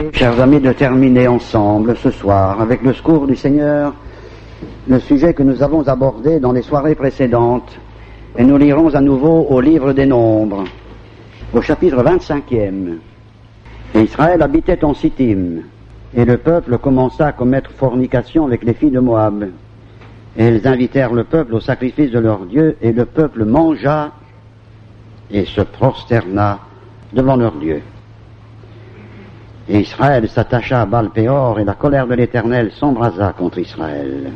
Chers amis, de terminer ensemble ce soir, avec le secours du Seigneur, le sujet que nous avons abordé dans les soirées précédentes. Et nous lirons à nouveau au livre des Nombres, au chapitre 25e. Et Israël habitait en Sittim, et le peuple commença à commettre fornication avec les filles de Moab. Et elles invitèrent le peuple au sacrifice de leur Dieu, et le peuple mangea et se prosterna devant leur Dieu. Et Israël s'attacha à Baal-Péor, et la colère de l'Éternel s'embrasa contre Israël.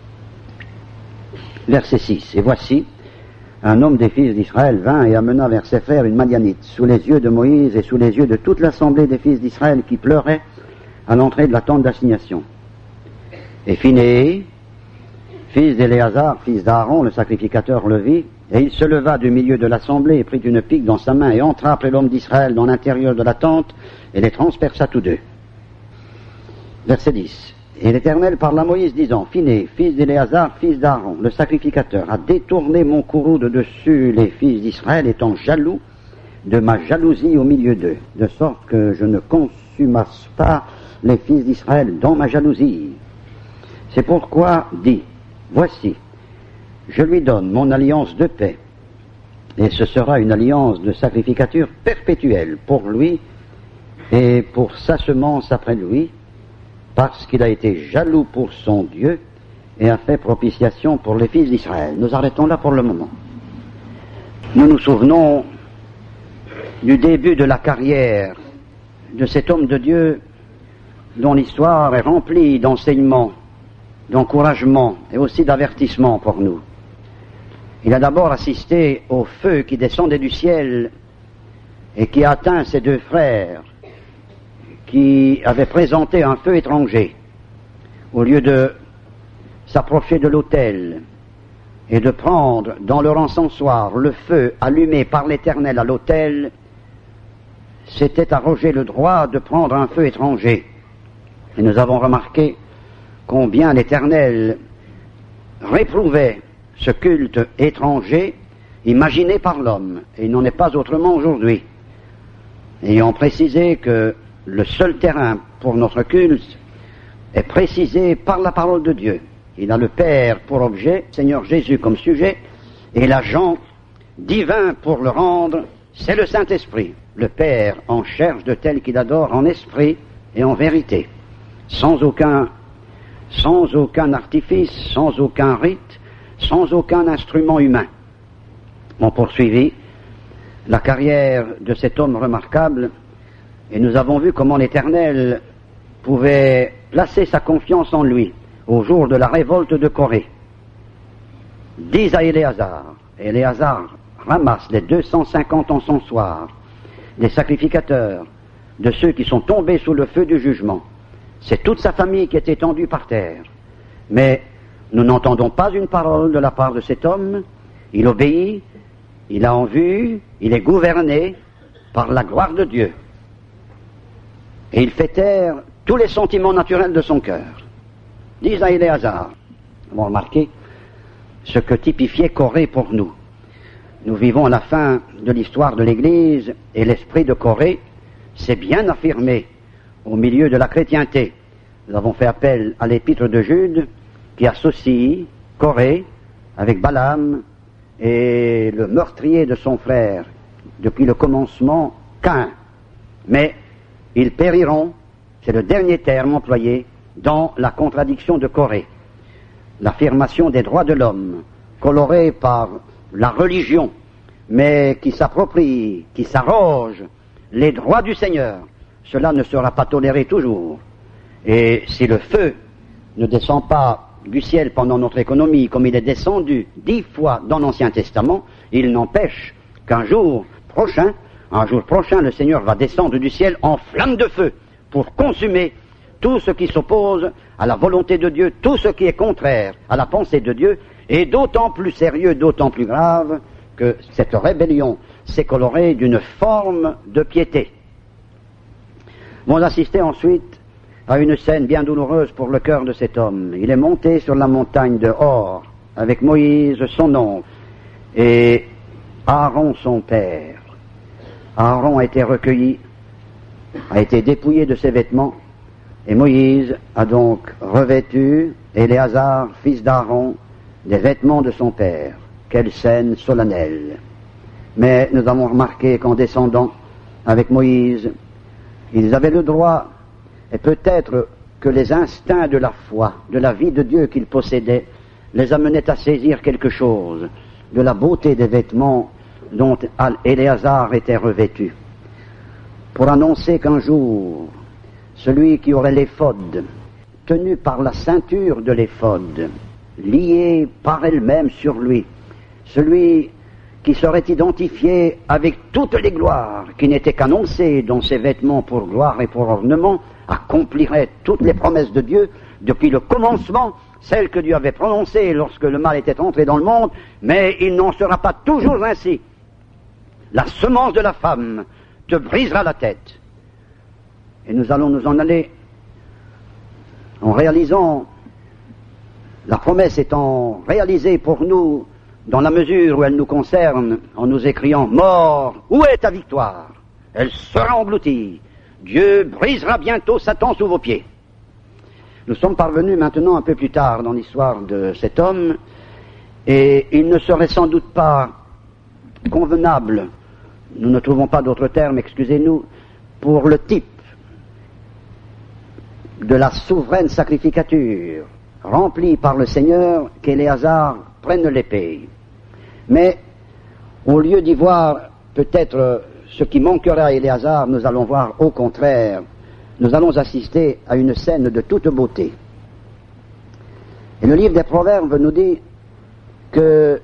Verset 6. Et voici, un homme des fils d'Israël vint et amena vers ses frères une Madianite, sous les yeux de Moïse et sous les yeux de toute l'assemblée des fils d'Israël qui pleuraient à l'entrée de la tente d'assignation. Et Phinéé, fils d'Éléazar, fils d'Aaron, le sacrificateur, le vit, et il se leva du milieu de l'assemblée et prit une pique dans sa main et entra après l'homme d'Israël dans l'intérieur de la tente et les transperça tous deux. Verset 10. Et l'Éternel parla à Moïse disant, Phinéé, fils d'Éléazar, fils d'Aaron, le sacrificateur, a détourné mon courroux de dessus les fils d'Israël, étant jaloux de ma jalousie au milieu d'eux, de sorte que je ne consumasse pas les fils d'Israël dans ma jalousie. C'est pourquoi dit, voici, je lui donne mon alliance de paix, et ce sera une alliance de sacrificature perpétuelle pour lui et pour sa semence après lui, parce qu'il a été jaloux pour son Dieu et a fait propitiation pour les fils d'Israël. Nous arrêtons là pour le moment. Nous nous souvenons du début de la carrière de cet homme de Dieu dont l'histoire est remplie d'enseignements, d'encouragement et aussi d'avertissement pour nous. Il a d'abord assisté au feu qui descendait du ciel et qui atteint ses deux frères qui avaient présenté un feu étranger au lieu de s'approcher de l'autel et de prendre dans leur encensoir le feu allumé par l'Éternel à l'autel. S'était arrogé le droit de prendre un feu étranger. Et nous avons remarqué combien l'Éternel réprouvait ce culte étranger imaginé par l'homme, et il n'en est pas autrement aujourd'hui. Ayant précisé que le seul terrain pour notre culte est précisé par la parole de Dieu. Il a le Père pour objet, Seigneur Jésus comme sujet, et l'agent divin pour le rendre, c'est le Saint-Esprit. Le Père en cherche de tels qu'il adore en esprit et en vérité, sans aucun artifice, sans aucun rite, sans aucun instrument humain. On poursuivit la carrière de cet homme remarquable et nous avons vu comment l'Éternel pouvait placer sa confiance en lui au jour de la révolte de Corée. Dis à Éléazar ramasse les 250 encensoirs des sacrificateurs, de ceux qui sont tombés sous le feu du jugement. C'est toute sa famille qui est étendue par terre. Mais nous n'entendons pas une parole de la part de cet homme. Il obéit, il a en vue, il est gouverné par la gloire de Dieu. Et il fait taire tous les sentiments naturels de son cœur. Dis à Éléazar, nous avons remarqué ce que typifiait Corée pour nous. Nous vivons à la fin de l'histoire de l'Église et l'esprit de Corée s'est bien affirmé au milieu de la chrétienté. Nous avons fait appel à l'épître de Jude qui associe Corée avec Balaam et le meurtrier de son frère depuis le commencement, Caïn. Mais ils périront, c'est le dernier terme employé dans la contradiction de Corée. L'affirmation des droits de l'homme, colorée par la religion, mais qui s'approprie, qui s'arroge les droits du Seigneur, cela ne sera pas toléré toujours. Et si le feu ne descend pas du ciel pendant notre économie, comme il est descendu 10 fois dans l'Ancien Testament, il n'empêche qu'un jour prochain, le Seigneur va descendre du ciel en flamme de feu pour consumer tout ce qui s'oppose à la volonté de Dieu, tout ce qui est contraire à la pensée de Dieu, et d'autant plus sérieux, d'autant plus grave que cette rébellion s'est colorée d'une forme de piété. On assistait ensuite à une scène bien douloureuse pour le cœur de cet homme. Il est monté sur la montagne de Hor avec Moïse son oncle et Aaron son père. Aaron a été recueilli a été dépouillé de ses vêtements, et Moïse a donc revêtu Éléazar, fils d'Aaron, des vêtements de son père. Quelle scène solennelle! Mais nous avons remarqué qu'en descendant avec Moïse, ils avaient le droit, et peut-être que les instincts de la foi, de la vie de Dieu qu'ils possédaient, les amenaient à saisir quelque chose de la beauté des vêtements dont Éléazar était revêtu, pour annoncer qu'un jour, celui qui aurait l'éphod, tenu par la ceinture de l'éphod, lié par elle-même sur lui, celui qui serait identifié avec toutes les gloires qui n'étaient qu'annoncées dans ses vêtements pour gloire et pour ornement, accomplirait toutes les promesses de Dieu depuis le commencement, celles que Dieu avait prononcées lorsque le mal était entré dans le monde, mais il n'en sera pas toujours ainsi. La semence de la femme te brisera la tête. Et nous allons nous en aller en réalisant, la promesse étant réalisée pour nous dans la mesure où elle nous concerne, en nous écriant « Mort, où est ta victoire ?» Elle sera engloutie. Dieu brisera bientôt Satan sous vos pieds. Nous sommes parvenus maintenant un peu plus tard dans l'histoire de cet homme, et il ne serait sans doute pas convenable, nous ne trouvons pas d'autres termes, excusez-nous, pour le type de la souveraine sacrificature remplie par le Seigneur qu'Éléazar prenne l'épée. Mais au lieu d'y voir peut-être ce qui manquerait à Éléazar, nous allons voir au contraire, nous allons assister à une scène de toute beauté. Et le livre des Proverbes nous dit que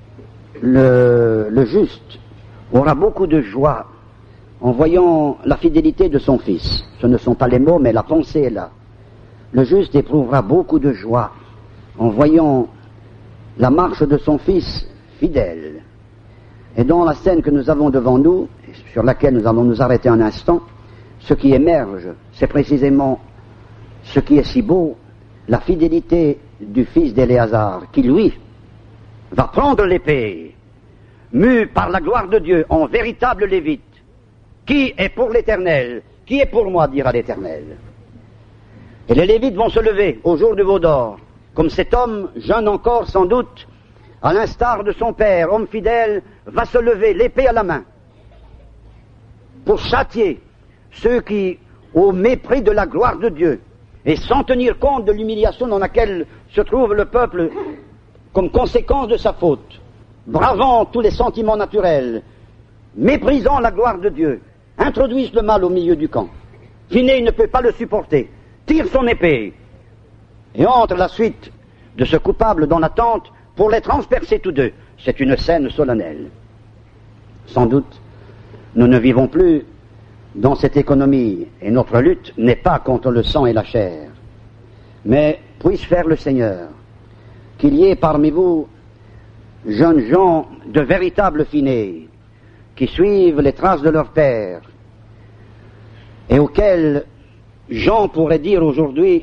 le juste aura beaucoup de joie en voyant la fidélité de son fils. Ce ne sont pas les mots, mais la pensée est là. Le juste éprouvera beaucoup de joie en voyant la marche de son fils fidèle. Et dans la scène que nous avons devant nous, sur laquelle nous allons nous arrêter un instant, ce qui émerge, c'est précisément ce qui est si beau, la fidélité du fils d'Éléazar, qui lui va prendre l'épée, mu par la gloire de Dieu, en véritable lévite. Qui est pour l'Éternel? Qui est pour moi, dira l'Éternel. Et les Lévites vont se lever au jour de veau d'or, comme cet homme, jeune encore sans doute, à l'instar de son père, homme fidèle, va se lever, l'épée à la main, pour châtier ceux qui, au mépris de la gloire de Dieu, et sans tenir compte de l'humiliation dans laquelle se trouve le peuple comme conséquence de sa faute, bravant tous les sentiments naturels, méprisant la gloire de Dieu, introduisent le mal au milieu du camp. Finé, il ne peut pas le supporter, tire son épée, et entre la suite de ce coupable dans la tente pour les transpercer tous deux. C'est une scène solennelle. Sans doute, nous ne vivons plus dans cette économie, et notre lutte n'est pas contre le sang et la chair. Mais puisse faire le Seigneur qu'il y ait parmi vous jeunes gens de véritables finés, qui suivent les traces de leur père, et auxquels Jean pourrait dire aujourd'hui,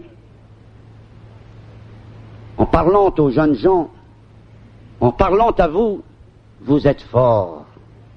en parlant aux jeunes gens, en parlant à vous, vous êtes forts.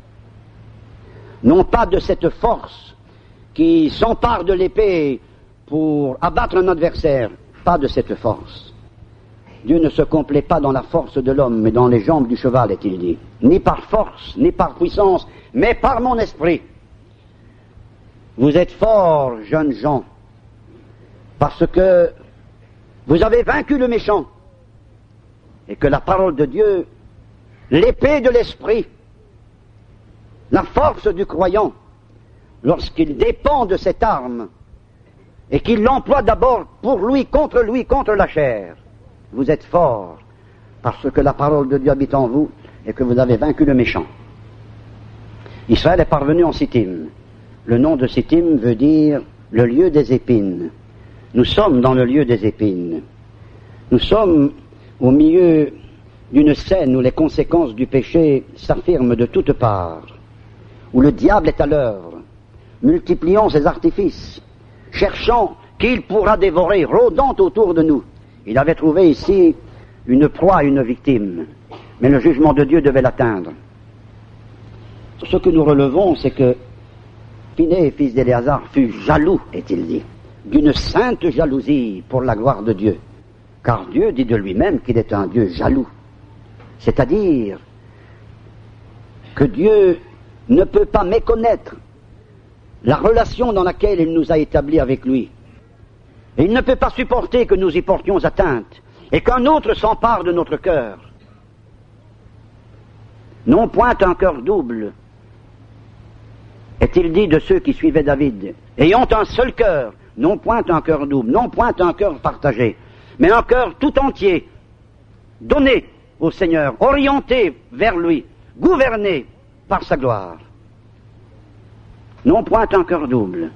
Non pas de cette force qui s'empare de l'épée pour abattre un adversaire, pas de cette force. Dieu ne se complaît pas dans la force de l'homme, mais dans les jambes du cheval, est-il dit. Ni par force, ni par puissance, mais par mon esprit. Vous êtes forts, jeunes gens, parce que vous avez vaincu le méchant, et que la parole de Dieu, l'épée de l'esprit, la force du croyant, lorsqu'il dépend de cette arme, et qu'il l'emploie d'abord pour lui, contre la chair, vous êtes forts, parce que la parole de Dieu habite en vous, et que vous avez vaincu le méchant. Israël est parvenu en Sittim. Le nom de Sittim veut dire le lieu des épines. Nous sommes dans le lieu des épines. Nous sommes au milieu d'une scène où les conséquences du péché s'affirment de toutes parts, où le diable est à l'œuvre, multipliant ses artifices, cherchant qui il pourra dévorer, rôdant autour de nous. Il avait trouvé ici une proie, une victime, mais le jugement de Dieu devait l'atteindre. Ce que nous relevons, c'est que Phinées, fils d'Éléazar, fut jaloux, est-il dit, d'une sainte jalousie pour la gloire de Dieu. Car Dieu dit de lui-même qu'il est un Dieu jaloux. C'est-à-dire que Dieu ne peut pas méconnaître la relation dans laquelle il nous a établis avec lui. Et il ne peut pas supporter que nous y portions atteinte et qu'un autre s'empare de notre cœur. Non point un cœur double, est-il dit de ceux qui suivaient David, ayant un seul cœur, non point un cœur double, non point un cœur partagé, mais un cœur tout entier, donné au Seigneur, orienté vers lui, gouverné par sa gloire. Non point un cœur double,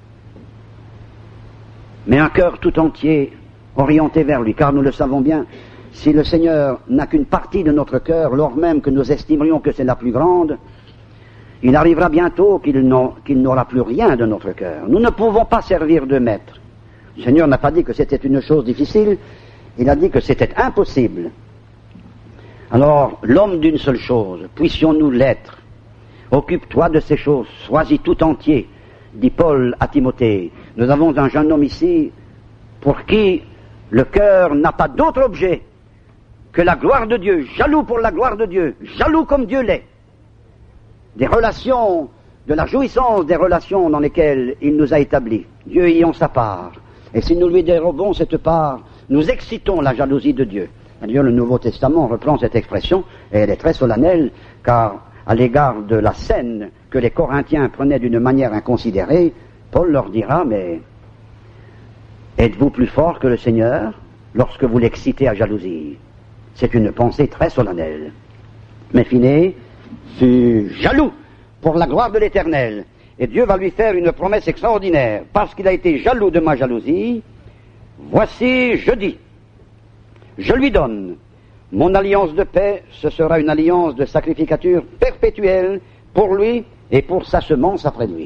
mais un cœur tout entier orienté vers lui, car nous le savons bien, si le Seigneur n'a qu'une partie de notre cœur, lors même que nous estimerions que c'est la plus grande, il arrivera bientôt qu'il n'aura plus rien de notre cœur. Nous ne pouvons pas servir de maître. Le Seigneur n'a pas dit que c'était une chose difficile, il a dit que c'était impossible. Alors, l'homme d'une seule chose, puissions-nous l'être. Occupe-toi de ces choses, sois-y tout entier, dit Paul à Timothée. Nous avons un jeune homme ici pour qui le cœur n'a pas d'autre objet que la gloire de Dieu, jaloux pour la gloire de Dieu, jaloux comme Dieu l'est. Des relations, de la jouissance des relations dans lesquelles il nous a établis. Dieu ayant sa part. Et si nous lui dérobons cette part, nous excitons la jalousie de Dieu. D'ailleurs, le Nouveau Testament reprend cette expression, et elle est très solennelle, car à l'égard de la scène que les Corinthiens prenaient d'une manière inconsidérée, Paul leur dira, mais êtes-vous plus fort que le Seigneur lorsque vous l'excitez à jalousie? C'est une pensée très solennelle. Mais Phinées fut jaloux pour la gloire de l'Éternel, et Dieu va lui faire une promesse extraordinaire. Parce qu'il a été jaloux de ma jalousie, voici, je dis, je lui donne mon alliance de paix, ce sera une alliance de sacrificature perpétuelle pour lui et pour sa semence après lui.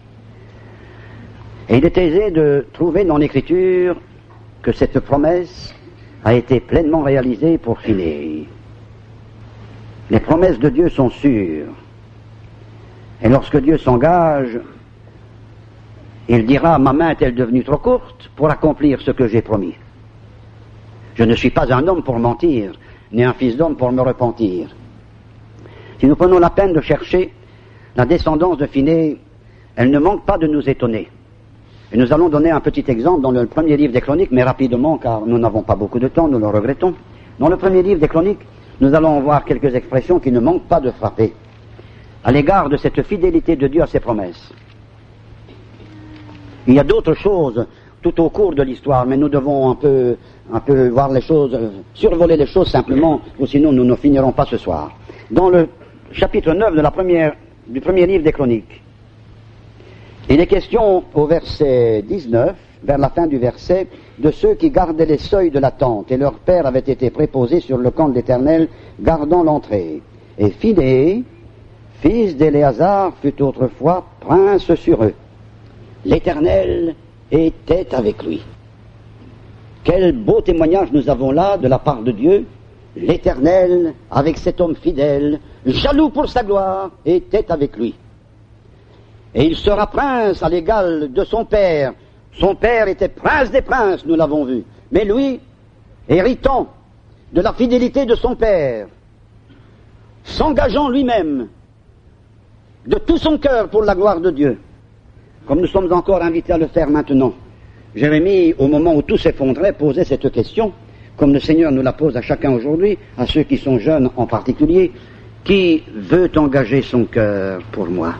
Et il est aisé de trouver dans l'Écriture que cette promesse a été pleinement réalisée pour Phinées. Les promesses de Dieu sont sûres. Et lorsque Dieu s'engage, il dira, ma main est-elle devenue trop courte pour accomplir ce que j'ai promis? Je ne suis pas un homme pour mentir, ni un fils d'homme pour me repentir. Si nous prenons la peine de chercher la descendance de Phinées, elle ne manque pas de nous étonner. Et nous allons donner un petit exemple dans le premier livre des Chroniques, mais rapidement, car nous n'avons pas beaucoup de temps, nous le regrettons. Dans le premier livre des Chroniques, nous allons voir quelques expressions qui ne manquent pas de frapper à l'égard de cette fidélité de Dieu à ses promesses. Il y a d'autres choses tout au cours de l'histoire, mais nous devons un peu voir les choses, survoler les choses simplement, ou sinon nous ne finirons pas ce soir. Dans le chapitre 9 du premier livre des Chroniques, il est question au verset 19, vers la fin du verset, de ceux qui gardaient les seuils de la tente, et leur père avait été préposé sur le camp de l'Éternel, gardant l'entrée. Et Phinées, fils d'Éléazar, fut autrefois prince sur eux. L'Éternel était avec lui. Quel beau témoignage nous avons là de la part de Dieu. L'Éternel, avec cet homme fidèle, jaloux pour sa gloire, était avec lui. Et il sera prince à l'égal de son père. Son père était prince des princes, nous l'avons vu. Mais lui, héritant de la fidélité de son père, s'engageant lui-même de tout son cœur pour la gloire de Dieu, comme nous sommes encore invités à le faire maintenant. Jérémie, au moment où tout s'effondrait, posait cette question, comme le Seigneur nous la pose à chacun aujourd'hui, à ceux qui sont jeunes en particulier, qui veut engager son cœur pour moi?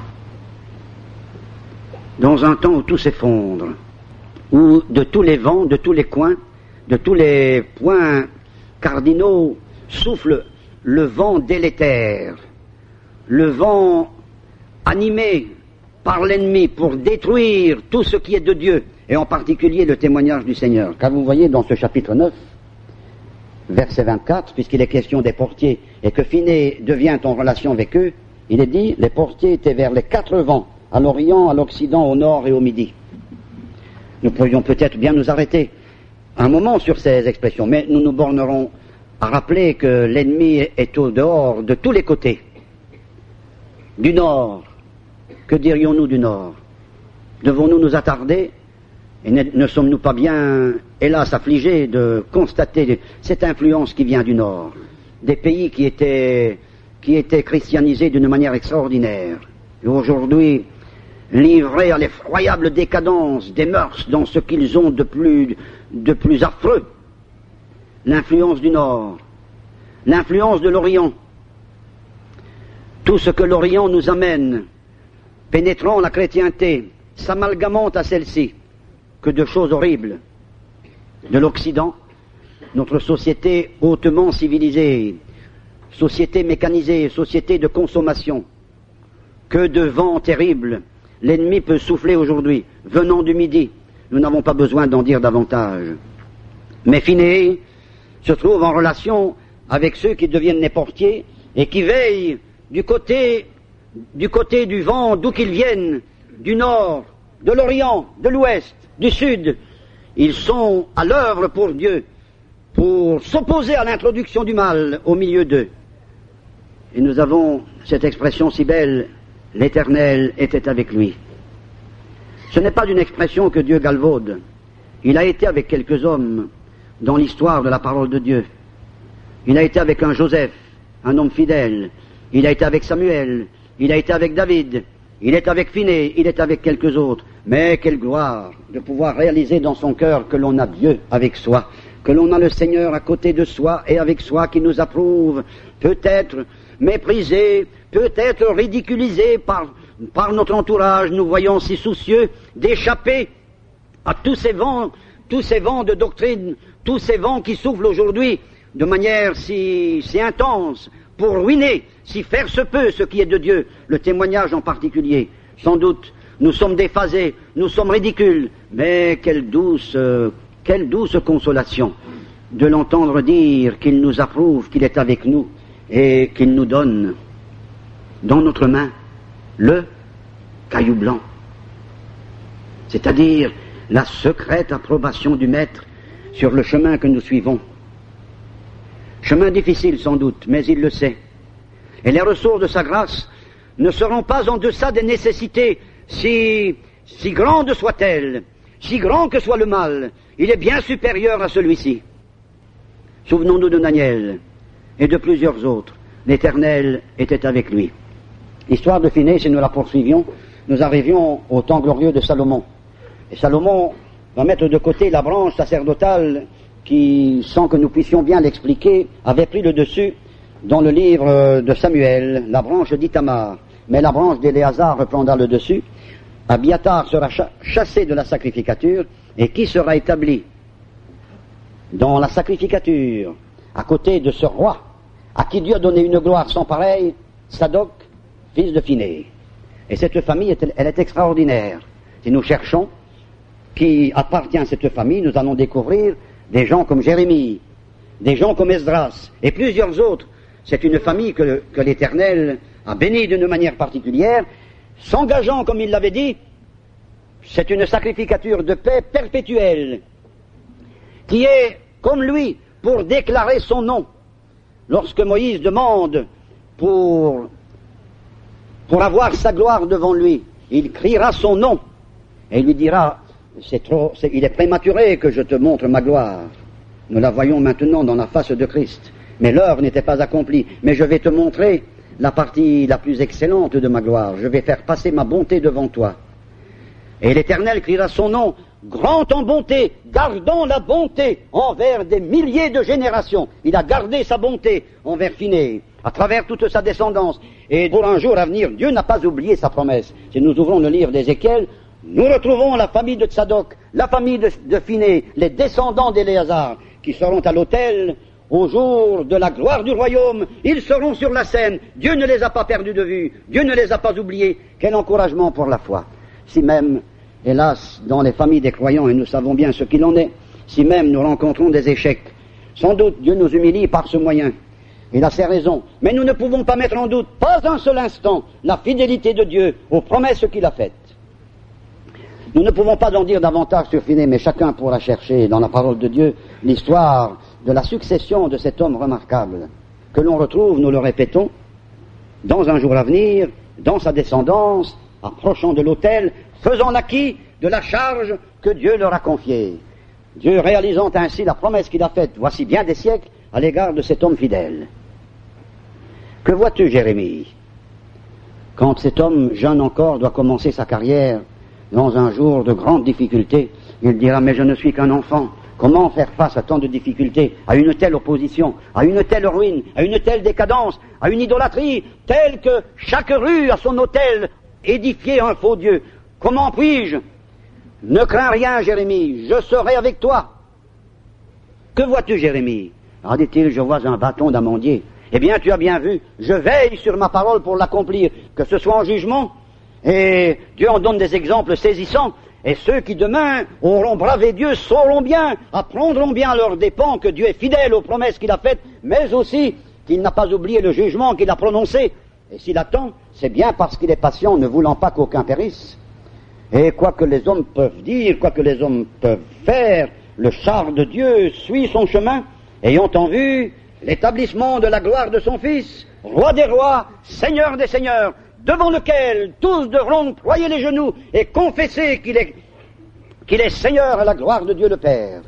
Dans un temps où tout s'effondre, où de tous les vents, de tous les coins, de tous les points cardinaux souffle le vent délétère, le vent animé par l'ennemi pour détruire tout ce qui est de Dieu, et en particulier le témoignage du Seigneur. Car vous voyez dans ce chapitre 9, verset 24, puisqu'il est question des portiers, et que Phinées devient en relation avec eux, il est dit, les portiers étaient vers les 4 vents, à l'Orient, à l'Occident, au Nord et au Midi. Nous pourrions peut-être bien nous arrêter un moment sur ces expressions, mais nous nous bornerons à rappeler que l'ennemi est au dehors de tous les côtés. Du Nord, Que dirions-nous du Nord? Devons-nous nous attarder? Et ne sommes-nous pas bien, hélas, affligés de constater cette influence qui vient du Nord, des pays qui étaient christianisés d'une manière extraordinaire, et aujourd'hui livrés à l'effroyable décadence des mœurs dans ce qu'ils ont de plus affreux? L'influence du Nord, l'influence de l'Orient, tout ce que l'Orient nous amène, pénétrant la chrétienté, s'amalgamant à celle-ci, que de choses horribles. De l'Occident, notre société hautement civilisée, société mécanisée, société de consommation, que de vents terribles l'ennemi peut souffler aujourd'hui, venant du Midi. Nous n'avons pas besoin d'en dire davantage. Mais Finéé se trouve en relation avec ceux qui deviennent les portiers et qui veillent du côté du vent, d'où qu'ils viennent, du nord, de l'Orient, de l'Ouest, du Sud. Ils sont à l'œuvre pour Dieu, pour s'opposer à l'introduction du mal au milieu d'eux. Et nous avons cette expression si belle, l'Éternel était avec lui. Ce n'est pas une expression que Dieu galvaude. Il a été avec quelques hommes dans l'histoire de la parole de Dieu. Il a été avec un Joseph, un homme fidèle. Il a été avec Samuel. Il a été avec David. Il est avec Finé. Il est avec quelques autres. Mais quelle gloire de pouvoir réaliser dans son cœur que l'on a Dieu avec soi, que l'on a le Seigneur à côté de soi et avec soi qui nous approuve, peut-être méprisé, peut-être ridiculisé par notre entourage, nous voyons si soucieux d'échapper à tous ces vents de doctrine, tous ces vents qui soufflent aujourd'hui de manière si intense pour ruiner, si faire se peut, ce qui est de Dieu, le témoignage en particulier. Sans doute, nous sommes déphasés, nous sommes ridicules, mais quelle douce consolation de l'entendre dire qu'il nous approuve, qu'il est avec nous et qu'il nous donne dans notre main le caillou blanc, c'est-à-dire la secrète approbation du Maître sur le chemin que nous suivons. Chemin difficile sans doute, mais il le sait. Et les ressources de sa grâce ne seront pas en deçà des nécessités, si grandes soient-elles, si grand que soit le mal, il est bien supérieur à celui-ci. Souvenons-nous de Daniel et de plusieurs autres. L'Éternel était avec lui. L'histoire de Finé, si nous la poursuivions, nous arrivions au temps glorieux de Salomon. Et Salomon va mettre de côté la branche sacerdotale qui, sans que nous puissions bien l'expliquer, avait pris le dessus dans le livre de Samuel, la branche d'Ithamar. Mais la branche d'Éléazar reprendra le dessus. Abiatar sera chassé de la sacrificature, et qui sera établi dans la sacrificature, à côté de ce roi, à qui Dieu a donné une gloire sans pareille, Sadoc, fils de Finé. Et cette famille, elle est extraordinaire. Si nous cherchons qui appartient à cette famille, nous allons découvrir des gens comme Jérémie, des gens comme Esdras, et plusieurs autres. C'est une famille que l'Éternel a bénie d'une manière particulière, s'engageant, comme il l'avait dit, c'est une sacrificature de paix perpétuelle, qui est, comme lui, pour déclarer son nom. Lorsque Moïse demande pour avoir sa gloire devant lui, il criera son nom, et il lui dira, il est prématuré que je te montre ma gloire. Nous la voyons maintenant dans la face de Christ, mais l'heure n'était pas accomplie, mais je vais te montrer la partie la plus excellente de ma gloire, je vais faire passer ma bonté devant toi. Et l'Éternel criera son nom, grand en bonté, gardant la bonté envers des milliers de générations. Il a gardé sa bonté envers Finé, à travers toute sa descendance. Et pour un jour à venir, Dieu n'a pas oublié sa promesse. Si nous ouvrons le livre d'Ézéchiel, nous retrouvons la famille de Tsadok, la famille de Finé, les descendants d'Éléazar, qui seront à l'autel au jour de la gloire du royaume. Ils seront sur la scène. Dieu ne les a pas perdus de vue. Dieu ne les a pas oubliés. Quel encouragement pour la foi. Si même, hélas, dans les familles des croyants, et nous savons bien ce qu'il en est, si même nous rencontrons des échecs, sans doute Dieu nous humilie par ce moyen. Il a ses raisons. Mais nous ne pouvons pas mettre en doute, pas un seul instant, la fidélité de Dieu aux promesses qu'il a faites. Nous ne pouvons pas en dire davantage sur Finé, mais chacun pourra chercher dans la parole de Dieu l'histoire de la succession de cet homme remarquable, que l'on retrouve, nous le répétons, dans un jour à venir, dans sa descendance, approchant de l'autel, faisant acquis de la charge que Dieu leur a confiée. Dieu réalisant ainsi la promesse qu'il a faite, voici bien des siècles, à l'égard de cet homme fidèle. Que vois-tu, Jérémie, quand cet homme jeune encore doit commencer sa carrière dans un jour de grande difficulté? Il dira, mais je ne suis qu'un enfant. Comment faire face à tant de difficultés, à une telle opposition, à une telle ruine, à une telle décadence, à une idolâtrie telle que chaque rue a son autel édifié un faux Dieu? Comment puis-je? Ne crains rien, Jérémie, je serai avec toi. Que vois-tu, Jérémie? Ah, dit-il, je vois un bâton d'amandier. Eh bien, tu as bien vu, je veille sur ma parole pour l'accomplir, que ce soit en jugement. Et Dieu en donne des exemples saisissants. Et ceux qui demain auront bravé Dieu sauront bien, apprendront bien à leurs dépens que Dieu est fidèle aux promesses qu'il a faites, mais aussi qu'il n'a pas oublié le jugement qu'il a prononcé. Et s'il attend, c'est bien parce qu'il est patient, ne voulant pas qu'aucun périsse. Et quoi que les hommes peuvent dire, quoi que les hommes peuvent faire, le char de Dieu suit son chemin, ayant en vue l'établissement de la gloire de son Fils, roi des rois, seigneur des seigneurs, devant lequel tous devront ployer les genoux et confesser qu'il est Seigneur à la gloire de Dieu le Père.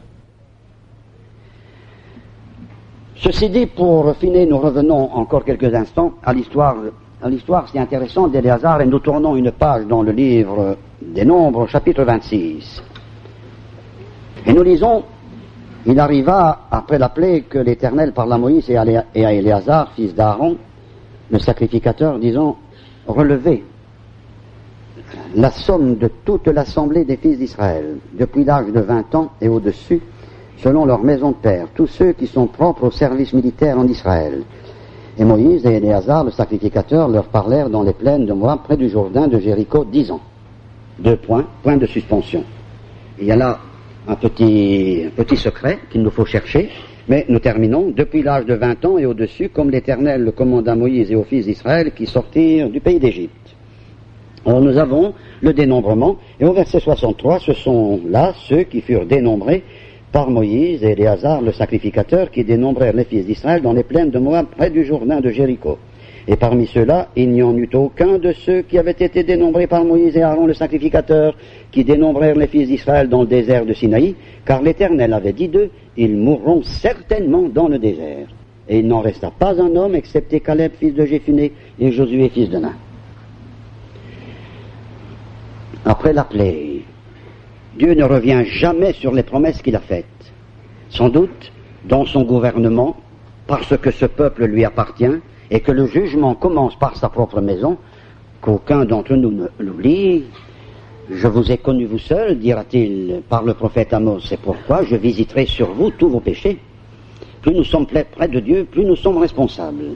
Ceci dit, pour finir, nous revenons encore quelques instants à l'histoire si intéressante d'Éléazar, et nous tournons une page dans le livre des Nombres, chapitre 26. Et nous lisons, il arriva, après la plaie, que l'Éternel parla à Moïse et à Éléazar, fils d'Aaron, le sacrificateur, disant, relevez la somme de toute l'assemblée des fils d'Israël, depuis l'âge de 20 ans et au-dessus, selon leur maison de père, tous ceux qui sont propres au service militaire en Israël. Et Moïse et Éléazar, le sacrificateur, leur parlèrent dans les plaines de Moab, près du Jourdain de Jéricho, 10 ans. 2 points, point de suspension. Il y a là un petit secret qu'il nous faut chercher, mais nous terminons. Depuis l'âge de 20 ans et au-dessus, comme l'Éternel le commanda à Moïse et aux fils d'Israël qui sortirent du pays d'Égypte. Alors nous avons le dénombrement, et au verset 63, ce sont là ceux qui furent dénombrés par Moïse et Éléazar, le sacrificateur, qui dénombrèrent les fils d'Israël dans les plaines de Moab, près du Jourdain de Jéricho. Et parmi ceux-là, il n'y en eut aucun de ceux qui avaient été dénombrés par Moïse et Aaron, le sacrificateur, qui dénombrèrent les fils d'Israël dans le désert de Sinaï, car l'Éternel avait dit d'eux, ils mourront certainement dans le désert. Et il n'en resta pas un homme, excepté Caleb, fils de Jéphuné, et Josué, fils de Nun. Après la plaie, Dieu ne revient jamais sur les promesses qu'il a faites. Sans doute, dans son gouvernement, parce que ce peuple lui appartient, et que le jugement commence par sa propre maison, qu'aucun d'entre nous ne l'oublie. Je vous ai connu vous seul, dira-t-il par le prophète Amos, c'est pourquoi je visiterai sur vous tous vos péchés. Plus nous sommes près de Dieu, plus nous sommes responsables.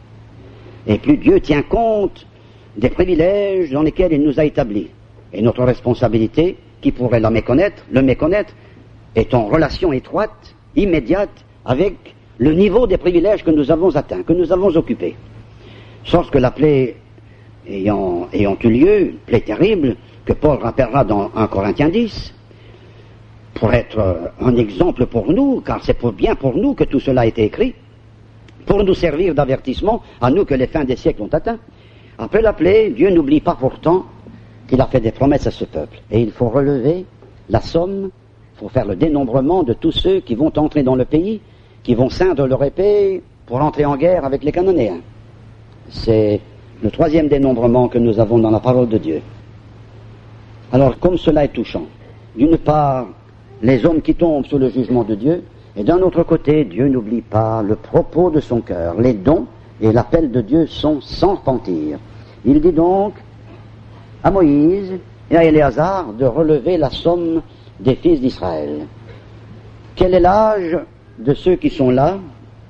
Et plus Dieu tient compte des privilèges dans lesquels il nous a établis. Et notre responsabilité, qui pourrait le méconnaître, est en relation étroite, immédiate, avec le niveau des privilèges que nous avons atteints, que nous avons occupés. Sauf que la plaie ayant eu lieu, une plaie terrible, que Paul rappellera dans 1 Corinthiens 10, pour être un exemple pour nous, car c'est bien pour nous que tout cela a été écrit, pour nous servir d'avertissement à nous que les fins des siècles ont atteint. Après la plaie, Dieu n'oublie pas pourtant qu'il a fait des promesses à ce peuple. Et il faut relever la somme, il faut faire le dénombrement de tous ceux qui vont entrer dans le pays, qui vont ceindre leur épée pour entrer en guerre avec les Cananéens. C'est le 3e dénombrement que nous avons dans la parole de Dieu. Alors, comme cela est touchant, d'une part, les hommes qui tombent sous le jugement de Dieu, et d'un autre côté, Dieu n'oublie pas le propos de son cœur. Les dons et l'appel de Dieu sont sans repentir. Il dit donc à Moïse et à Éléazar de relever la somme des fils d'Israël. Quel est l'âge de ceux qui sont là?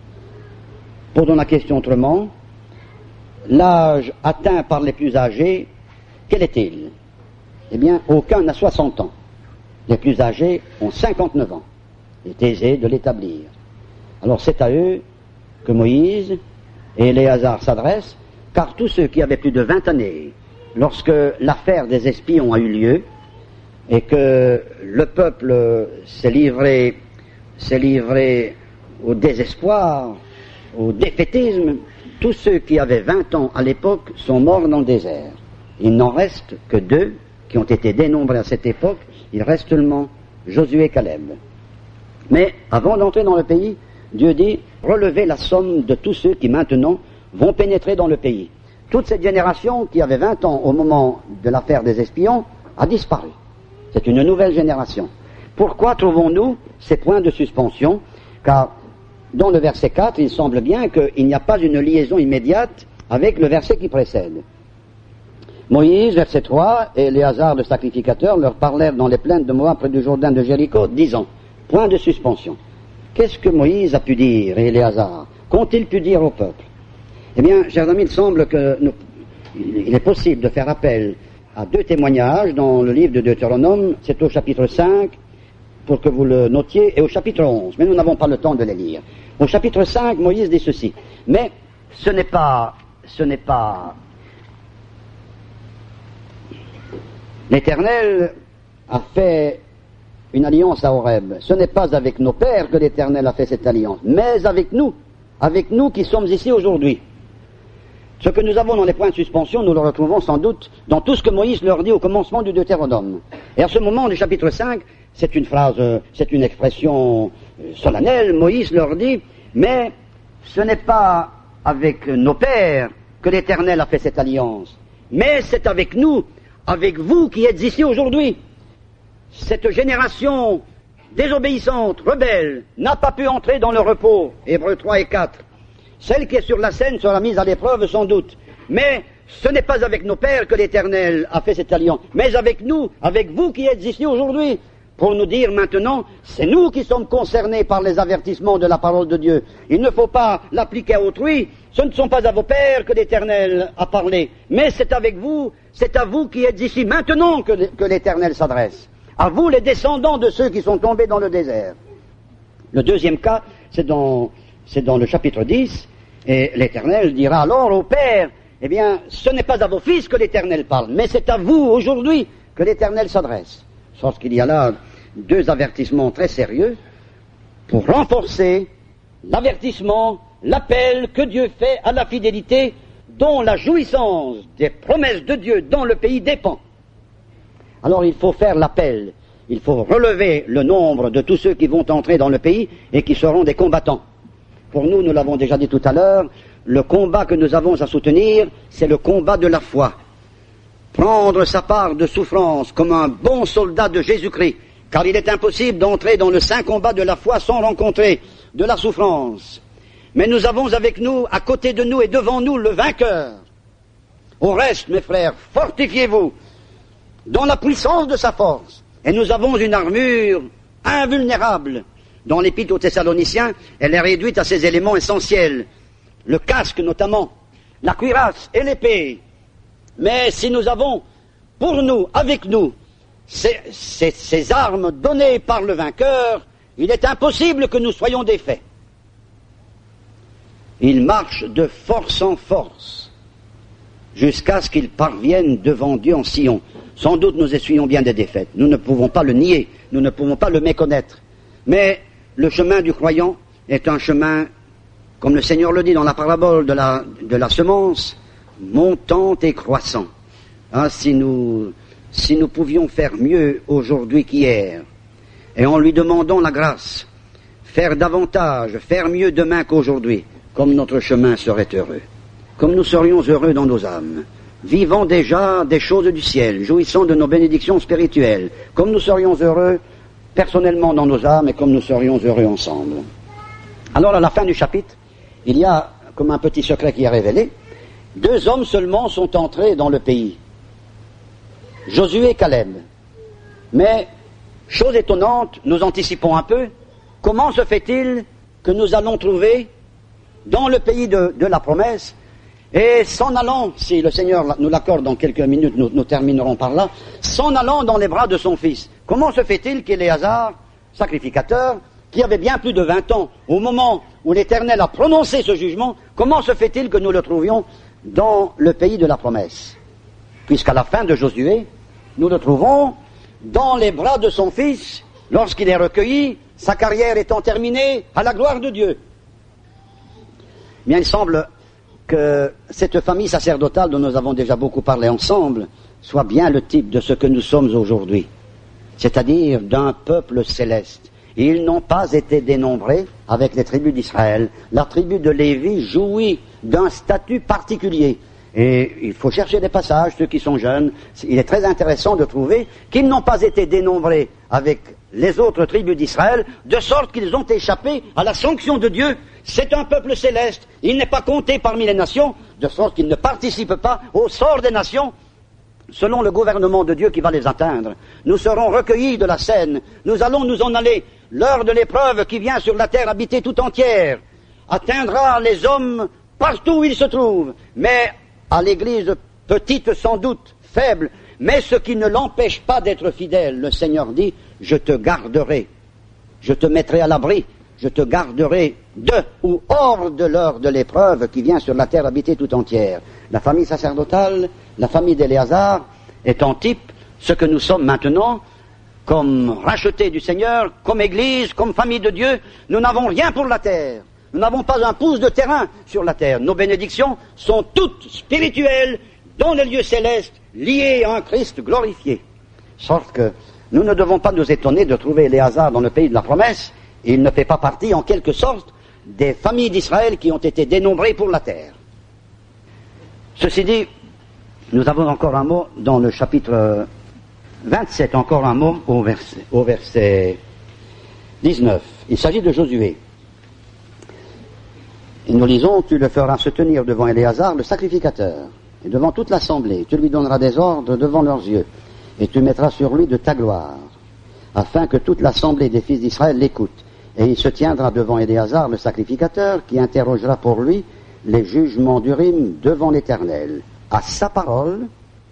Posons la question autrement. L'âge atteint par les plus âgés, quel est-il? Eh bien, aucun n'a 60 ans. Les plus âgés ont 59 ans. Il est aisé de l'établir. Alors c'est à eux que Moïse et Éléazar s'adressent, car tous ceux qui avaient plus de 20 années, lorsque l'affaire des espions a eu lieu, et que le peuple s'est livré au désespoir, au défaitisme, tous ceux qui avaient 20 ans à l'époque sont morts dans le désert. Il n'en reste que 2 qui ont été dénombrés à cette époque. Il reste seulement Josué et Caleb. Mais avant d'entrer dans le pays, Dieu dit, relevez la somme de tous ceux qui maintenant vont pénétrer dans le pays. Toute cette génération qui avait 20 ans au moment de l'affaire des espions a disparu. C'est une nouvelle génération. Pourquoi trouvons-nous ces points de suspension? Car dans le verset 4, il semble bien qu'il n'y a pas une liaison immédiate avec le verset qui précède. Moïse, verset 3, et Éléazar le sacrificateur leur parlèrent dans les plaines de Moab près du Jourdain de Jéricho, disant, point de suspension. Qu'est-ce que Moïse a pu dire et Éléazar? Qu'ont-ils pu dire au peuple? Eh bien, chers amis, il semble qu'il est possible de faire appel à 2 témoignages dans le livre de Deutéronome, c'est au chapitre 5, pour que vous le notiez, et au chapitre 11, mais nous n'avons pas le temps de les lire. Au chapitre 5, Moïse dit ceci, mais ce n'est pas l'Éternel a fait une alliance à Horeb. Ce n'est pas avec nos pères que l'Éternel a fait cette alliance, mais avec nous qui sommes ici aujourd'hui. Ce que nous avons dans les points de suspension, nous le retrouvons sans doute dans tout ce que Moïse leur dit au commencement du Deutéronome. Et à ce moment du chapitre 5, c'est une phrase, c'est une expression solennelle, Moïse leur dit, mais ce n'est pas avec nos pères que l'Éternel a fait cette alliance, mais c'est avec nous, avec vous qui êtes ici aujourd'hui. Cette génération désobéissante, rebelle, n'a pas pu entrer dans le repos. Hébreux 3 et 4. Celle qui est sur la scène sera mise à l'épreuve sans doute. Mais ce n'est pas avec nos pères que l'Éternel a fait cette alliance, mais avec nous, avec vous qui êtes ici aujourd'hui, pour nous dire maintenant, c'est nous qui sommes concernés par les avertissements de la parole de Dieu. Il ne faut pas l'appliquer à autrui. Ce ne sont pas à vos pères que l'Éternel a parlé, mais c'est avec vous, c'est à vous qui êtes ici maintenant que l'Éternel s'adresse. À vous, les descendants de ceux qui sont tombés dans le désert. Le deuxième cas, c'est dans le chapitre 10, et l'Éternel dira alors au Père, eh bien, ce n'est pas à vos fils que l'Éternel parle, mais c'est à vous, aujourd'hui, que l'Éternel s'adresse. Sauf qu'il y a là 2 avertissements très sérieux pour renforcer l'avertissement, l'appel que Dieu fait à la fidélité dont la jouissance des promesses de Dieu dans le pays dépend. Alors il faut faire l'appel, il faut relever le nombre de tous ceux qui vont entrer dans le pays et qui seront des combattants. Pour nous, nous l'avons déjà dit tout à l'heure, le combat que nous avons à soutenir, c'est le combat de la foi. Prendre sa part de souffrance comme un bon soldat de Jésus-Christ, car il est impossible d'entrer dans le saint combat de la foi sans rencontrer de la souffrance. Mais nous avons avec nous, à côté de nous et devant nous, le vainqueur. Au reste, mes frères, fortifiez-vous dans la puissance de sa force. Et nous avons une armure invulnérable. Dans l'Épître aux Thessaloniciens, elle est réduite à ses éléments essentiels. Le casque notamment, la cuirasse et l'épée. Mais si nous avons pour nous, avec nous, ces armes données par le vainqueur, il est impossible que nous soyons défaits. Il marche de force en force, jusqu'à ce qu'il parvienne devant Dieu en Sion. Sans doute nous essuyons bien des défaites. Nous ne pouvons pas le nier, nous ne pouvons pas le méconnaître. Mais le chemin du croyant est un chemin, comme le Seigneur le dit dans la parabole de la semence, montant et croissant. Ah, si nous pouvions faire mieux aujourd'hui qu'hier, et en lui demandant la grâce, faire davantage, faire mieux demain qu'aujourd'hui, comme notre chemin serait heureux, comme nous serions heureux dans nos âmes, vivant déjà des choses du ciel, jouissant de nos bénédictions spirituelles, comme nous serions heureux personnellement dans nos âmes et comme nous serions heureux ensemble. Alors à la fin du chapitre, il y a comme un petit secret qui est révélé. 2 hommes seulement sont entrés dans le pays, Josué et Caleb. Mais, chose étonnante, nous anticipons un peu, comment se fait-il que nous allons trouver dans le pays de la promesse, et s'en allant, si le Seigneur nous l'accorde dans quelques minutes, nous terminerons par là, s'en allant dans les bras de son fils. Comment se fait-il qu'Éléazar, sacrificateur, qui avait bien plus de 20 ans, au moment où l'Éternel a prononcé ce jugement, comment se fait-il que nous le trouvions dans le pays de la promesse? Puisqu'à la fin de Josué, nous le trouvons dans les bras de son fils, lorsqu'il est recueilli, sa carrière étant terminée, à la gloire de Dieu. Bien, il semble que cette famille sacerdotale dont nous avons déjà beaucoup parlé ensemble soit bien le type de ce que nous sommes aujourd'hui, c'est-à-dire d'un peuple céleste. Ils n'ont pas été dénombrés avec les tribus d'Israël. La tribu de Lévi jouit d'un statut particulier. Et il faut chercher des passages, ceux qui sont jeunes. Il est très intéressant de trouver qu'ils n'ont pas été dénombrés avec les autres tribus d'Israël, de sorte qu'ils ont échappé à la sanction de Dieu. C'est un peuple céleste. Il n'est pas compté parmi les nations, de sorte qu'il ne participe pas au sort des nations, selon le gouvernement de Dieu qui va les atteindre. Nous serons recueillis de la scène. Nous allons nous en aller. L'heure de l'épreuve qui vient sur la terre habitée tout entière atteindra les hommes partout où ils se trouvent. Mais à l'église petite sans doute, faible, mais ce qui ne l'empêche pas d'être fidèle, le Seigneur dit, je te garderai, je te mettrai à l'abri, je te garderai de ou hors de l'heure de l'épreuve qui vient sur la terre habitée tout entière. La famille sacerdotale, la famille d'Éléazar est en type ce que nous sommes maintenant, comme rachetés du Seigneur, comme Église, comme famille de Dieu. Nous n'avons rien pour la terre. Nous n'avons pas un pouce de terrain sur la terre. Nos bénédictions sont toutes spirituelles, dans les lieux célestes, liées à un Christ glorifié. Sorte que nous ne devons pas nous étonner de trouver Éléazar dans le pays de la promesse. Il ne fait pas partie, en quelque sorte, des familles d'Israël qui ont été dénombrées pour la terre. Ceci dit, nous avons encore un mot dans le chapitre 27, encore un mot au verset 19. Il s'agit de Josué. Et nous lisons, tu le feras se tenir devant Éléazar, le sacrificateur, et devant toute l'assemblée. Tu lui donneras des ordres devant leurs yeux, et tu mettras sur lui de ta gloire, afin que toute l'assemblée des fils d'Israël l'écoute. Et il se tiendra devant Éléazar, le sacrificateur, qui interrogera pour lui les jugements d'Urim devant l'Éternel. À sa parole,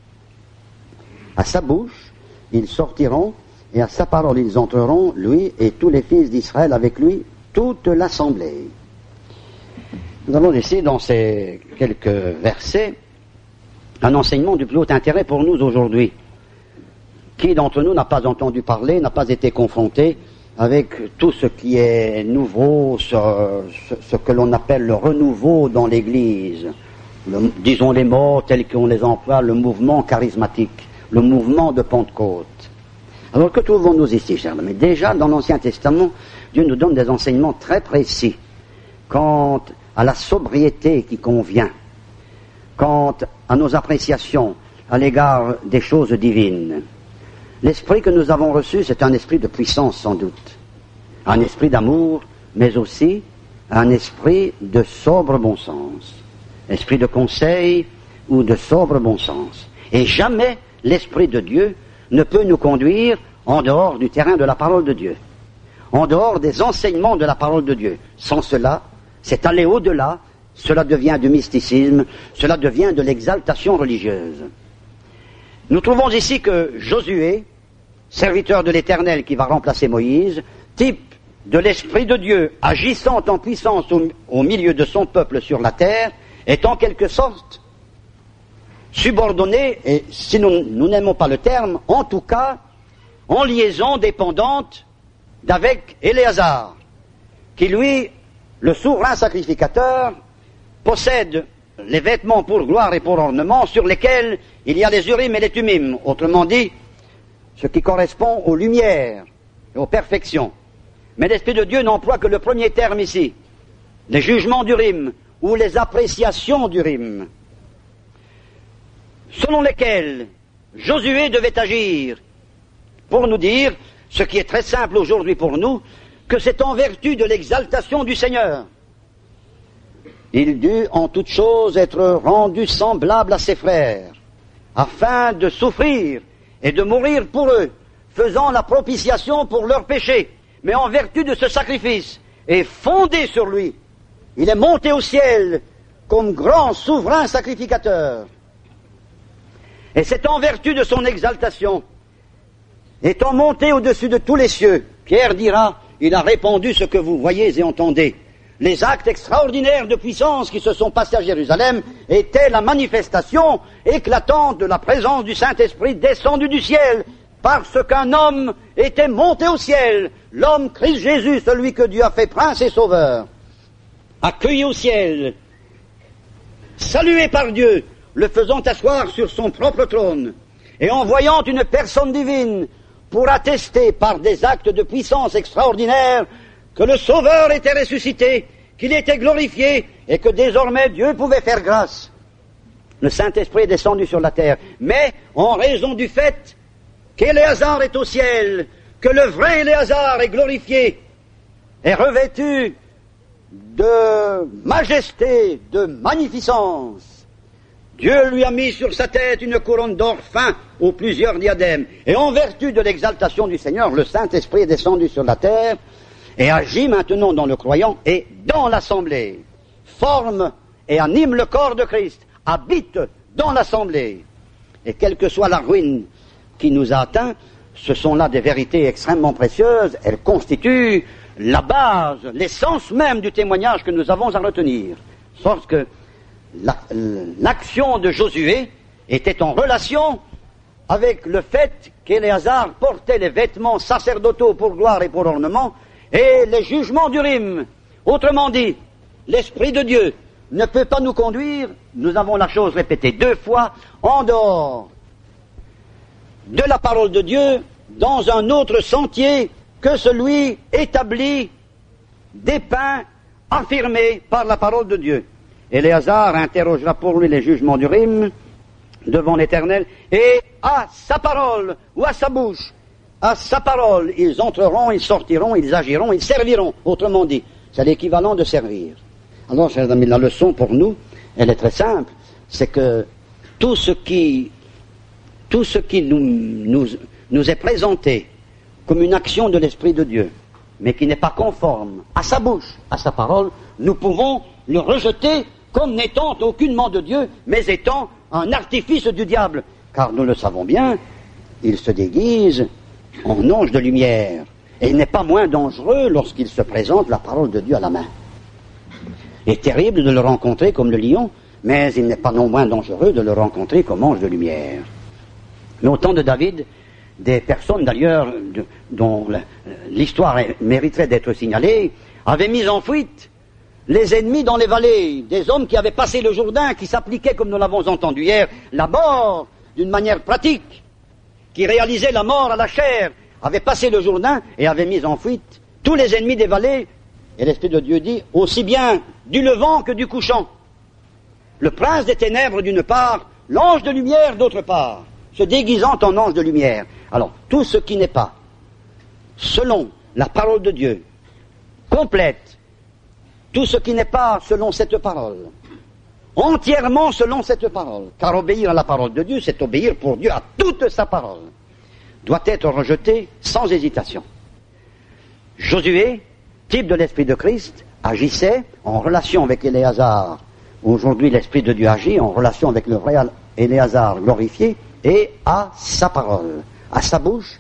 à sa bouche, ils sortiront, et à sa parole ils entreront, lui et tous les fils d'Israël avec lui, toute l'assemblée. Nous avons ici, dans ces quelques versets, un enseignement du plus haut intérêt pour nous aujourd'hui. Qui d'entre nous n'a pas entendu parler, n'a pas été confronté avec tout ce qui est nouveau, ce que l'on appelle le renouveau dans l'Église, disons les mots tels qu'on les emploie, le mouvement charismatique, le mouvement de Pentecôte. Alors que trouvons-nous ici, chers amis? Déjà, dans l'Ancien Testament, Dieu nous donne des enseignements très précis quant à la sobriété qui convient, quant à nos appréciations à l'égard des choses divines. L'esprit que nous avons reçu, c'est un esprit de puissance sans doute, un esprit d'amour, mais aussi un esprit de sobre bon sens, esprit de conseil ou de sobre bon sens. Et jamais l'Esprit de Dieu ne peut nous conduire en dehors du terrain de la parole de Dieu, en dehors des enseignements de la parole de Dieu. Sans cela, c'est aller au-delà, cela devient du mysticisme, cela devient de l'exaltation religieuse. Nous trouvons ici que Josué, serviteur de l'Éternel qui va remplacer Moïse, type de l'Esprit de Dieu agissant en puissance au milieu de son peuple sur la terre, est en quelque sorte subordonné, et si nous n'aimons pas le terme, en tout cas, en liaison dépendante d'avec Éléazar, qui lui, le souverain sacrificateur, possède les vêtements pour gloire et pour ornement sur lesquels il y a les Urim et les Tumim, autrement dit, ce qui correspond aux lumières et aux perfections. Mais l'Esprit de Dieu n'emploie que le premier terme ici, les jugements d'Urim ou les appréciations d'Urim, selon lesquels Josué devait agir pour nous dire, ce qui est très simple aujourd'hui pour nous, que c'est en vertu de l'exaltation du Seigneur. Il dut en toute chose être rendu semblable à ses frères, afin de souffrir et de mourir pour eux, faisant la propitiation pour leurs péchés. Mais en vertu de ce sacrifice, et fondé sur lui, il est monté au ciel comme grand souverain sacrificateur. Et c'est en vertu de son exaltation, étant monté au-dessus de tous les cieux, Pierre dira, il a répandu ce que vous voyez et entendez. Les actes extraordinaires de puissance qui se sont passés à Jérusalem étaient la manifestation éclatante de la présence du Saint-Esprit descendu du ciel, parce qu'un homme était monté au ciel, l'homme Christ Jésus, celui que Dieu a fait prince et sauveur, accueilli au ciel, salué par Dieu, le faisant asseoir sur son propre trône, et en voyant une personne divine, pour attester par des actes de puissance extraordinaire que le Sauveur était ressuscité, qu'il était glorifié, et que désormais Dieu pouvait faire grâce. Le Saint-Esprit est descendu sur la terre, mais en raison du fait qu'Éléazar est au ciel, que le vrai Éléazar est glorifié, est revêtu de majesté, de magnificence, Dieu lui a mis sur sa tête une couronne d'or fin aux plusieurs diadèmes. Et en vertu de l'exaltation du Seigneur, le Saint-Esprit est descendu sur la terre et agit maintenant dans le croyant et dans l'assemblée. Forme et anime le corps de Christ, habite dans l'assemblée. Et quelle que soit la ruine qui nous a atteints, ce sont là des vérités extrêmement précieuses. Elles constituent la base, l'essence même du témoignage que nous avons à retenir. Sauf que l'action de Josué était en relation avec le fait qu'Éléazar portait les vêtements sacerdotaux pour gloire et pour ornement et les jugements d'Urim. Autrement dit, l'Esprit de Dieu ne peut pas nous conduire, nous avons la chose répétée 2 fois, en dehors de la parole de Dieu dans un autre sentier que celui établi, dépeint, affirmé par la parole de Dieu. Éléazar interrogera pour lui les jugements d'Urim devant l'Éternel, et à sa parole, ou à sa bouche, à sa parole, ils entreront, ils sortiront, ils agiront, ils serviront. Autrement dit, c'est l'équivalent de servir. Alors, chers amis, la leçon pour nous, elle est très simple, c'est que tout ce qui nous est présenté comme une action de l'Esprit de Dieu, mais qui n'est pas conforme à sa bouche, à sa parole, nous pouvons le rejeter comme n'étant aucunement de Dieu, mais étant un artifice du diable. Car nous le savons bien, il se déguise en ange de lumière. Et il n'est pas moins dangereux lorsqu'il se présente la parole de Dieu à la main. Il est terrible de le rencontrer comme le lion, mais il n'est pas non moins dangereux de le rencontrer comme ange de lumière. Mais au temps de David, des personnes d'ailleurs dont l'histoire mériterait d'être signalée, avaient mis en fuite les ennemis dans les vallées, des hommes qui avaient passé le Jourdain, qui s'appliquaient, comme nous l'avons entendu hier, la mort d'une manière pratique, qui réalisaient la mort à la chair, avaient passé le Jourdain et avaient mis en fuite tous les ennemis des vallées. Et l'Esprit de Dieu dit, aussi bien du levant que du couchant. Le prince des ténèbres d'une part, l'ange de lumière d'autre part, se déguisant en ange de lumière. Alors, tout ce qui n'est pas, selon la parole de Dieu, complète, tout ce qui n'est pas selon cette parole, entièrement selon cette parole, car obéir à la parole de Dieu, c'est obéir pour Dieu à toute sa parole, doit être rejeté sans hésitation. Josué, type de l'Esprit de Christ, agissait en relation avec Éléazar. Aujourd'hui, l'Esprit de Dieu agit en relation avec le vrai Éléazar glorifié et à sa parole, à sa bouche,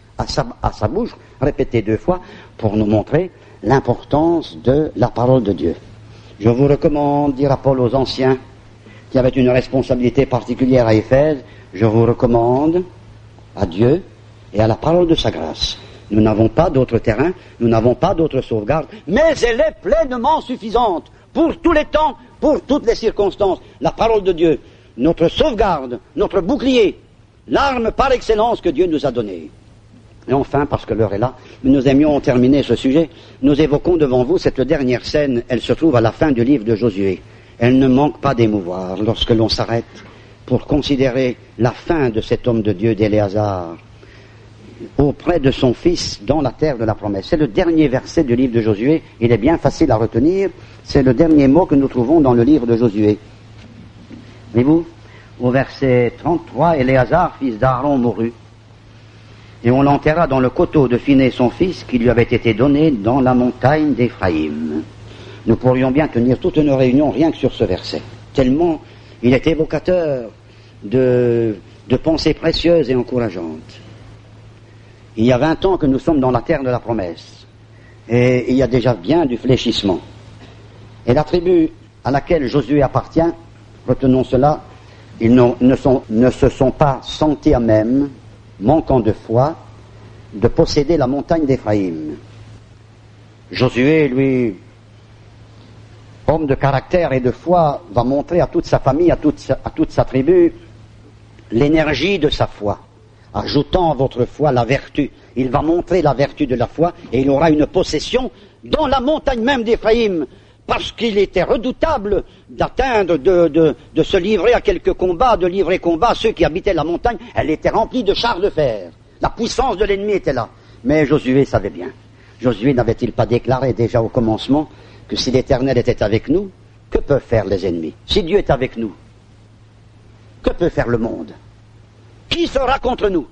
répété 2 fois, pour nous montrer l'importance de la parole de Dieu. Je vous recommande, dira Paul aux anciens, qui avaient une responsabilité particulière à Éphèse, je vous recommande à Dieu et à la parole de sa grâce. Nous n'avons pas d'autre terrain, nous n'avons pas d'autre sauvegarde, mais elle est pleinement suffisante pour tous les temps, pour toutes les circonstances. La parole de Dieu, notre sauvegarde, notre bouclier, l'arme par excellence que Dieu nous a donnée. Et enfin, parce que l'heure est là, nous aimions terminer ce sujet, nous évoquons devant vous cette dernière scène, elle se trouve à la fin du livre de Josué. Elle ne manque pas d'émouvoir lorsque l'on s'arrête pour considérer la fin de cet homme de Dieu, d'Éléazar, auprès de son fils dans la terre de la promesse. C'est le dernier verset du livre de Josué, il est bien facile à retenir, c'est le dernier mot que nous trouvons dans le livre de Josué. Voyez-vous, au verset 33, Éléazar, fils d'Aaron, mourut. Et on l'enterra dans le coteau de Phinées, son fils, qui lui avait été donné dans la montagne d'Éphraïm. Nous pourrions bien tenir toute une réunion rien que sur ce verset, tellement il est évocateur de pensées précieuses et encourageantes. Il y a 20 ans que nous sommes dans la terre de la promesse, et il y a déjà bien du fléchissement. Et la tribu à laquelle Josué appartient, retenons cela, ils ne se sont pas sentis à même, manquant de foi, de posséder la montagne d'Éphraïm. Josué, lui, homme de caractère et de foi, va montrer à toute sa famille, à toute sa tribu, l'énergie de sa foi, ajoutant à votre foi la vertu. Il va montrer la vertu de la foi et il aura une possession dans la montagne même d'Éphraïm, parce qu'il était redoutable d'atteindre, de se livrer à quelques combats, de livrer combat à ceux qui habitaient la montagne. Elle était remplie de chars de fer. La puissance de l'ennemi était là. Mais Josué savait bien. Josué n'avait-il pas déclaré déjà au commencement que si l'Éternel était avec nous, que peuvent faire les ennemis? Si Dieu est avec nous, que peut faire le monde? Qui sera contre nous?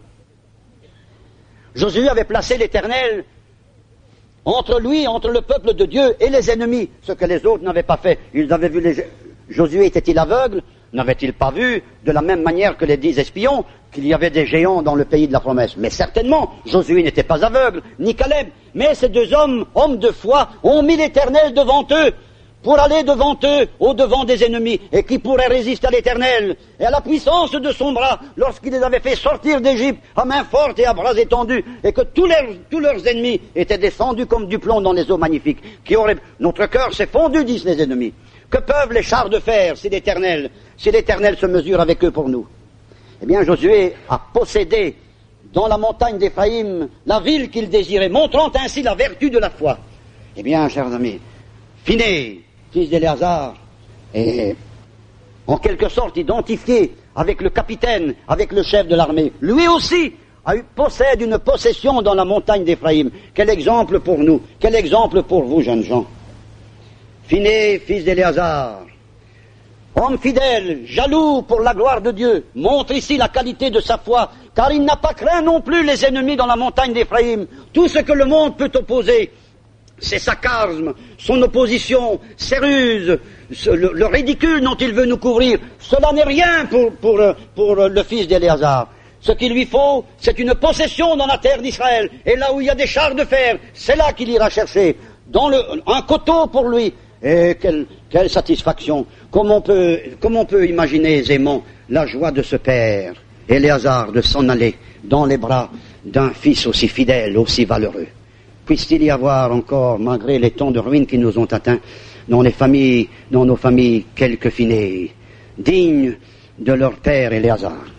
Josué avait placé l'Éternel entre lui, entre le peuple de Dieu et les ennemis, ce que les autres n'avaient pas fait. Ils avaient vu Josué était-il aveugle? N'avait-il pas vu, de la même manière que les 10 espions, qu'il y avait des géants dans le pays de la promesse? Mais certainement, Josué n'était pas aveugle, ni Caleb. Mais ces deux hommes de foi, ont mis l'Éternel devant eux, pour aller devant eux, au-devant des ennemis, et qui pourrait résister à l'Éternel, et à la puissance de son bras, lorsqu'il les avait fait sortir d'Égypte, à main forte et à bras étendus, et que tous leurs ennemis étaient descendus comme du plomb dans les eaux magnifiques, notre cœur s'est fondu, disent les ennemis. Que peuvent les chars de fer, si l'Éternel se mesure avec eux pour nous? Eh bien, Josué a possédé dans la montagne d'Éphraïm la ville qu'il désirait, montrant ainsi la vertu de la foi. Eh bien, chers amis, Phiné, fils d'Éléazar, est en quelque sorte identifié avec le capitaine, avec le chef de l'armée. Lui aussi possède une possession dans la montagne d'Éphraïm. Quel exemple pour nous, quel exemple pour vous, jeunes gens. Phiné, fils d'Éléazar, homme fidèle, jaloux pour la gloire de Dieu, montre ici la qualité de sa foi, car il n'a pas craint non plus les ennemis dans la montagne d'Éphraïm. Tout ce que le monde peut opposer, ses sarcasmes, son opposition, ses ruses, le ridicule dont il veut nous couvrir, cela n'est rien pour le fils d'Éléazar. Ce qu'il lui faut, c'est une possession dans la terre d'Israël. Et là où il y a des chars de fer, c'est là qu'il ira chercher. Un coteau pour lui. Et quelle satisfaction. Comment on peut imaginer aisément la joie de ce père, Éléazar, de s'en aller dans les bras d'un fils aussi fidèle, aussi valeureux. Puisse-t-il y avoir encore, malgré les temps de ruine qui nous ont atteints, dans nos familles, quelques Phinés, dignes de leur père Éléazar.